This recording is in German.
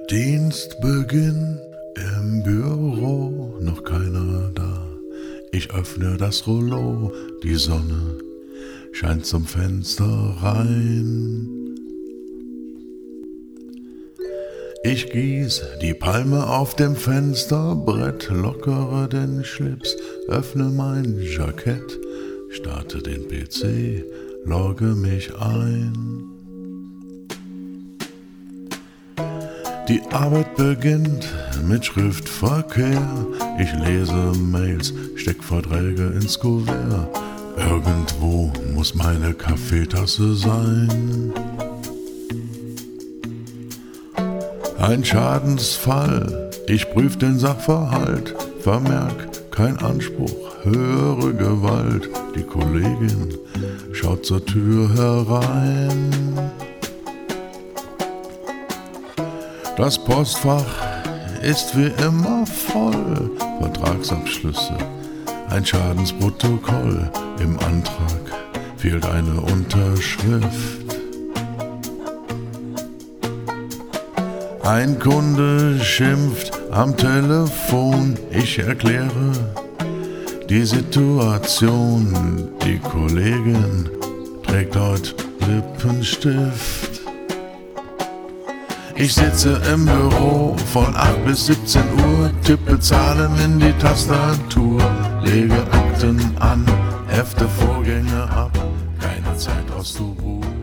Dienstbeginn im Büro, noch keiner da. Ich öffne das Rollo, die Sonne scheint zum Fenster rein. Ich gieß die Palme auf dem Fensterbrett, lockere den Schlips, öffne mein Jackett, starte den PC, logge mich ein. Die Arbeit beginnt mit Schriftverkehr. Ich lese Mails, steck Verträge ins Kuvert. Irgendwo muss meine Kaffeetasse sein. Ein Schadensfall, ich prüf den Sachverhalt. Vermerk, kein Anspruch, höhere Gewalt. Die Kollegin schaut zur Tür herein. Das Postfach ist wie immer voll. Vertragsabschlüsse, ein Schadensprotokoll. Im Antrag fehlt eine Unterschrift. Ein Kunde schimpft am Telefon. Ich erkläre die Situation. Die Kollegin trägt heute Lippenstift. Ich sitze im Büro von 8 bis 17 Uhr, tippe Zahlen in die Tastatur, lege Akten an, hefte Vorgänge ab, keine Zeit auszuruhen.